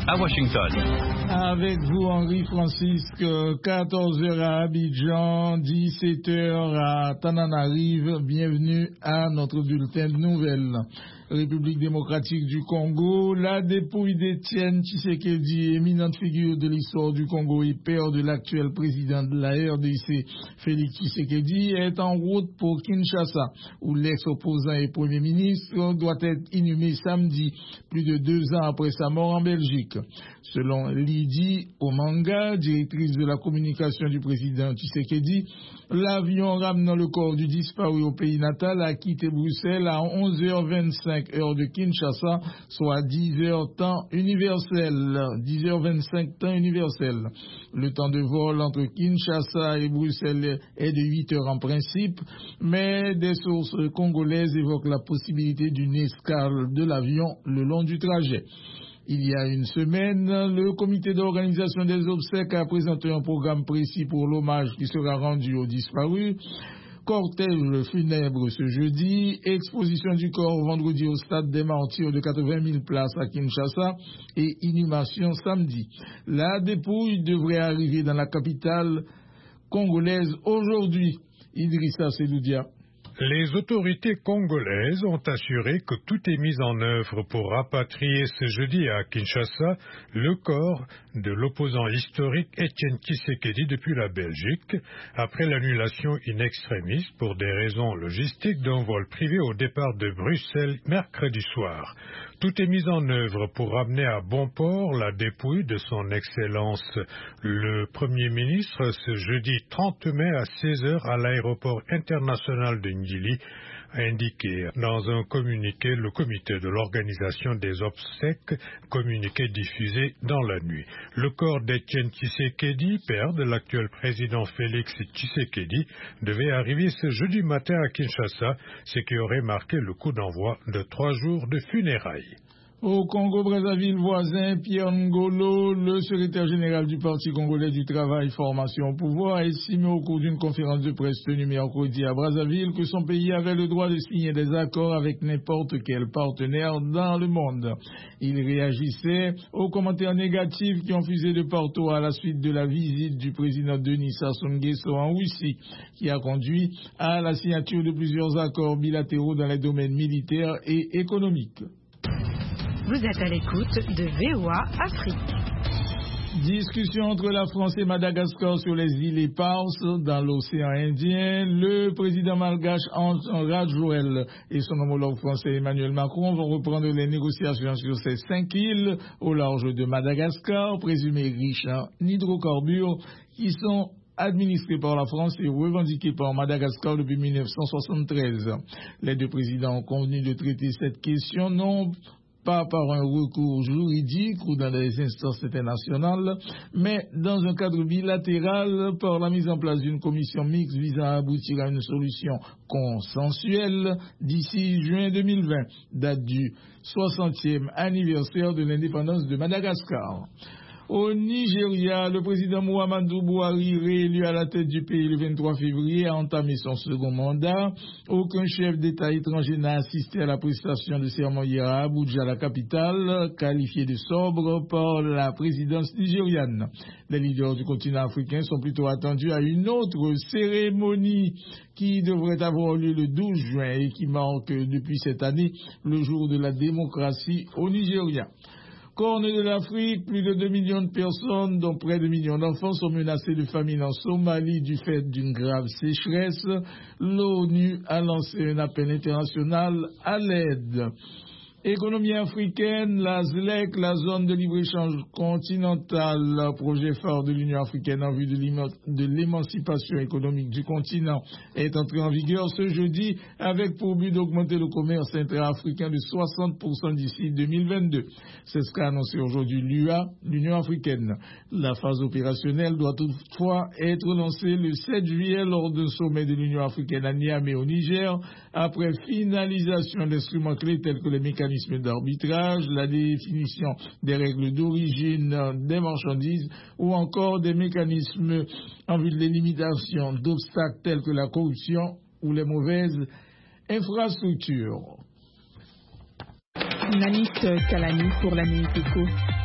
à Washington. Avec vous, Henri Francisque, 14h à Abidjan, 17h à Tananarive. Bienvenue à notre bulletin de nouvelles. République démocratique du Congo, la dépouille d'Étienne Tshisekedi, éminente figure de l'histoire du Congo et père de l'actuel président de la RDC, Félix Tshisekedi, est en route pour Kinshasa, où l'ex-opposant et premier ministre doit être inhumé samedi, plus de 2 ans après sa mort en Belgique. Selon Lydie Omanga, directrice de la communication du président Tshisekedi, l'avion ramenant le corps du disparu au pays natal a quitté Bruxelles à 11h25 heure de Kinshasa, soit 10h temps universel, 10h25 temps universel. Le temps de vol entre Kinshasa et Bruxelles est de 8 heures en principe, mais des sources congolaises évoquent la possibilité d'une escale de l'avion le long du trajet. Il y a une semaine, le comité d'organisation des obsèques a présenté un programme précis pour l'hommage qui sera rendu aux disparus. Cortège funèbre ce jeudi, exposition du corps vendredi au stade des Martyrs de 80 000 places à Kinshasa et inhumation samedi. La dépouille devrait arriver dans la capitale congolaise aujourd'hui. Idrissa Seloudia. Les autorités congolaises ont assuré que tout est mis en œuvre pour rapatrier ce jeudi à Kinshasa le corps de l'opposant historique Étienne Tshisekedi depuis la Belgique, après l'annulation in extremis pour des raisons logistiques d'un vol privé au départ de Bruxelles mercredi soir. Tout est mis en œuvre pour ramener à bon port la dépouille de son Excellence le Premier ministre ce jeudi 30 mai à 16h à l'aéroport international de Ndili, a indiqué dans un communiqué le comité de l'organisation des obsèques, communiqué diffusé dans la nuit. Le corps d'Étienne Tshisekedi, père de l'actuel président Félix Tshisekedi, devait arriver ce jeudi matin à Kinshasa, ce qui aurait marqué le coup d'envoi de 3 jours de funérailles. Au Congo-Brazzaville voisin, Pierre Ngolo, le secrétaire général du Parti congolais du travail Formation au pouvoir, a estimé au cours d'une conférence de presse tenue mercredi à Brazzaville que son pays avait le droit de signer des accords avec n'importe quel partenaire dans le monde. Il réagissait aux commentaires négatifs qui ont fusé de partout à la suite de la visite du président Denis Sassou Nguesso en Russie, qui a conduit à la signature de plusieurs accords bilatéraux dans les domaines militaires et économiques. Vous êtes à l'écoute de VOA Afrique. Discussion entre la France et Madagascar sur les îles éparses dans l'océan Indien. Le président malgache Rajouel et son homologue français Emmanuel Macron vont reprendre les négociations sur ces 5 îles au large de Madagascar, présumées riches en hydrocarbures, qui sont administrées par la France et revendiquées par Madagascar depuis 1973. Les deux présidents ont convenu de traiter cette question non pas par un recours juridique ou dans des instances internationales, mais dans un cadre bilatéral par la mise en place d'une commission mixte visant à aboutir à une solution consensuelle d'ici juin 2020, date du 60e anniversaire de l'indépendance de Madagascar. Au Nigeria, le président Muhammadu Buhari, réélu à la tête du pays le 23 février, a entamé son second mandat. Aucun chef d'État étranger n'a assisté à la prestation de serment hier à Abuja, la capitale, qualifiée de sobre par la présidence nigériane. Les leaders du continent africain sont plutôt attendus à une autre cérémonie qui devrait avoir lieu le 12 juin et qui marque depuis cette année le jour de la démocratie au Nigeria. Corne de l'Afrique, plus de 2 millions de personnes, dont près de 1 million d'enfants, sont menacés de famine en Somalie du fait d'une grave sécheresse. L'ONU a lancé un appel international à l'aide. Économie africaine, la ZLEC, la zone de libre-échange continentale, projet phare de l'Union africaine en vue de l'émancipation économique du continent, est entré en vigueur ce jeudi avec pour but d'augmenter le commerce intra-africain de 60% d'ici 2022. C'est ce qu'a annoncé aujourd'hui l'UA, l'Union africaine. La phase opérationnelle doit toutefois être lancée le 7 juillet lors d'un sommet de l'Union africaine à Niamey au Niger, après finalisation d'instruments clés tels que les mécanismes d'arbitrage, la définition des règles d'origine des marchandises ou encore des mécanismes en vue de l'élimination d'obstacles tels que la corruption ou les mauvaises infrastructures. Nanis Kalani pour la Nuit Éco.